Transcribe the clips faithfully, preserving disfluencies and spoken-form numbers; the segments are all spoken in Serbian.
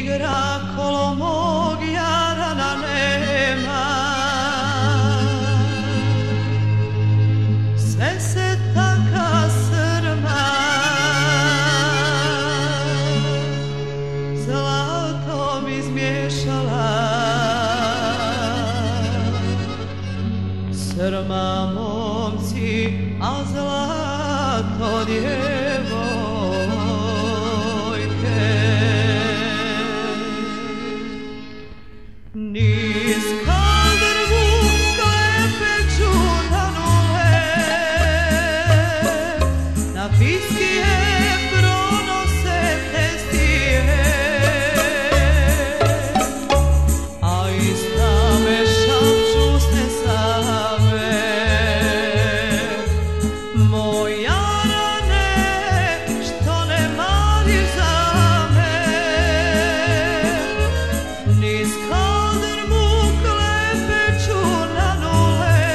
igra kolo mog Jarana nema. Sve se taka srma zlatom izmiješala. Srma momci, a zlato djevojke. Niz kaldrmu klepeću nanule, na piskije pronose testije, a iz tame šapću sne same. Moj Jarane, što ne mariš za me, niz kaldrmu klepeću nanule,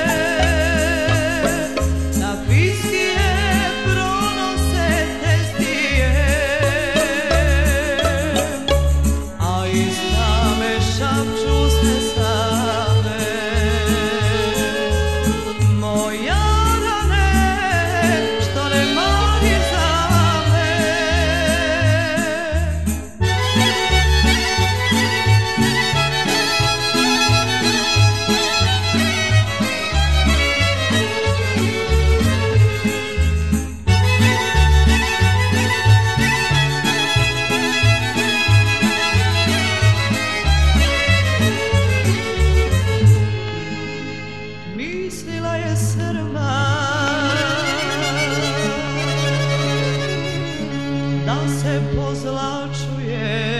na piskije pronose testije, a iz tame šapću sne same. Moj Jarane, što ne mariš za me. Mislila je srma da se pozlačuje,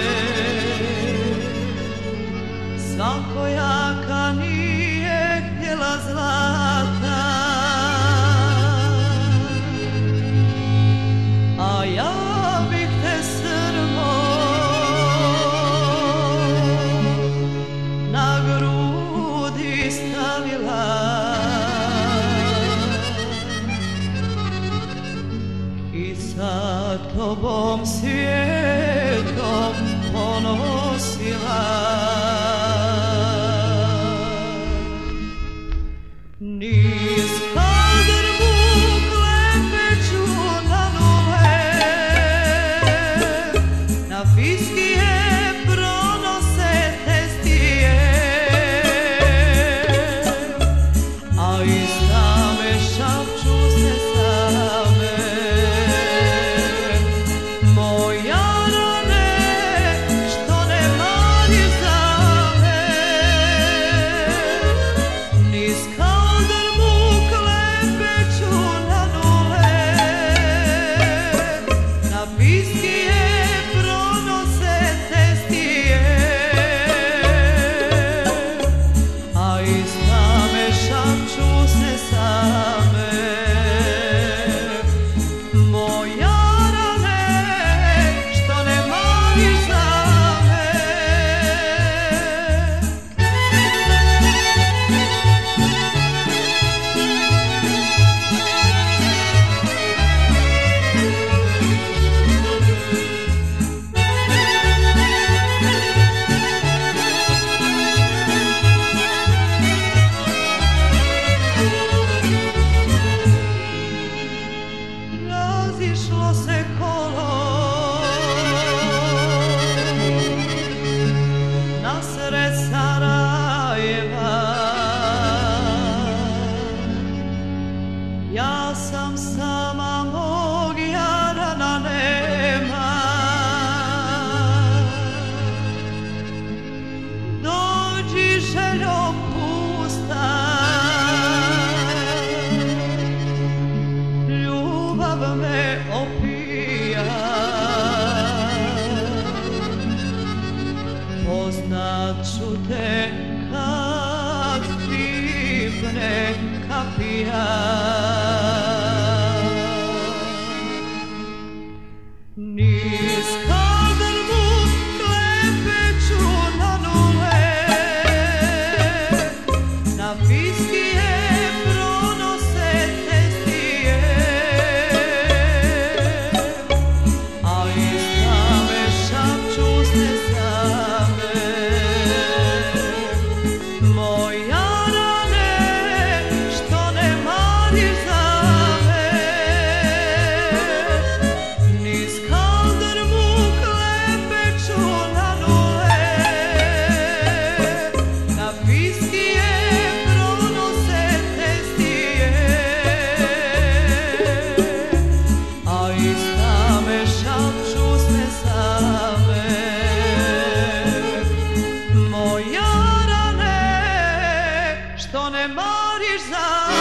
svakojaka nije htjela zlata, a ja bih te srmo na grudi stavila i sa tobom svijetom ponosila. Niz kaldrmu klepeću nanule, na piskije pronose testije, a iz tame šapću sne same. Moj Jarane, što ne mariš za me, niz kaldrmu klepeću nanule, na piskije pronose testije, a iz tame šapću sne same. Moj Jarane, što ne mariš za me. Razišlo se kolo nasred Sarajeva, ja sam sama, mog Jarana nema. Dođi željo pusta, ljubav me opija, poznat ću te kad pipne kapija. Niz kaldrmu klepeću nanule, na piskije pronose testije, a iz tame šapću sne al čusne same. Moja rane, što ne mariš za